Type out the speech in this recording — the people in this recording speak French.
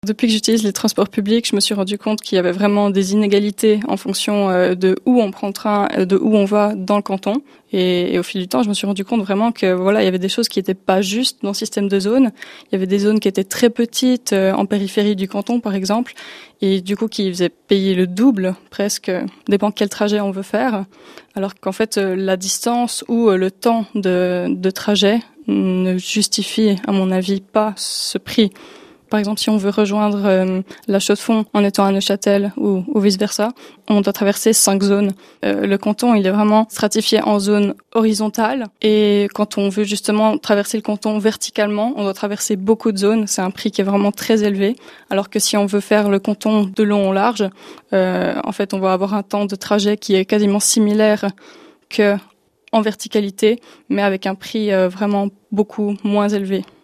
Depuis que j'utilise les transports publics, je me suis rendu compte qu'il y avait vraiment des inégalités en fonction de où on prend le train, de où on va dans le canton. Et au fil du temps, je me suis rendu compte vraiment que voilà, il y avait des choses qui n'étaient pas justes dans le système de zones. Il y avait des zones qui étaient très petites en périphérie du canton, par exemple, et du coup qui faisaient payer le double presque, dépend quel trajet on veut faire. Alors qu'en fait, la distance ou le temps de trajet ne justifie, à mon avis, pas ce prix. Par exemple, si on veut rejoindre la Chaux-de-Fonds en étant à Neuchâtel ou vice-versa, on doit traverser 5 zones. Le canton, il est vraiment stratifié en zones horizontales. Et quand on veut justement traverser le canton verticalement, on doit traverser beaucoup de zones. C'est un prix qui est vraiment très élevé. Alors que si on veut faire le canton de long en large, en fait, on va avoir un temps de trajet qui est quasiment similaire que en verticalité, mais avec un prix vraiment beaucoup moins élevé.